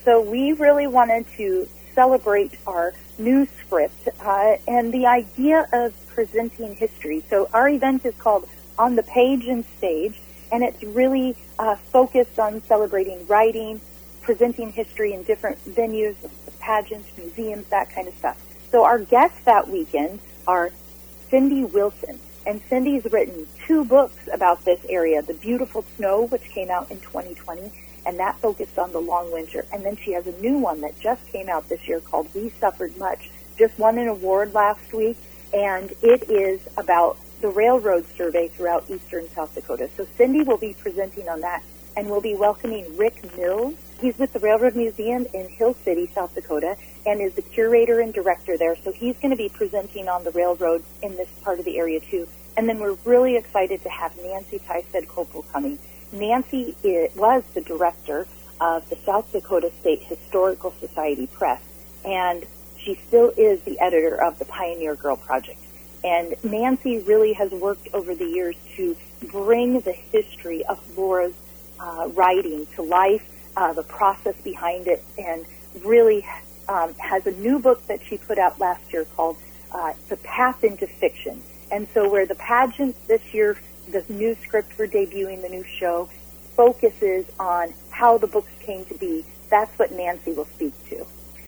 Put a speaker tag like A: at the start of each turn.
A: so we really wanted to celebrate our new script and the idea of presenting history. So our event is called On the Page and Stage, and it's really focused on celebrating writing, presenting history in different venues, pageants, museums, that kind of stuff. So our guests that weekend are Cindy Wilson, and Cindy's written 2 books about this area, The Beautiful Snow, which came out in 2020, and that focused on the long winter. And then she has a new one that just came out this year called We Suffered Much, just won an award last week, and it is about the railroad survey throughout eastern South Dakota. So Cindy will be presenting on that, and we'll be welcoming Rick Mills. He's with the Railroad Museum in Hill City, South Dakota, and is the curator and director there. So he's going to be presenting on the railroad in this part of the area, too. And then we're really excited to have Nancy Tysted-Copel coming. Nancy was the director of the South Dakota State Historical Society Press, and she still is the editor of the Pioneer Girl Project. And Nancy really has worked over the years to bring the history of Laura's writing to life, the process behind it, and really has a new book that she put out last year called The Path into Fiction. And so where the pageants this year, the new script for debuting the new show, focuses on how the books came to be, that's what Nancy will speak to.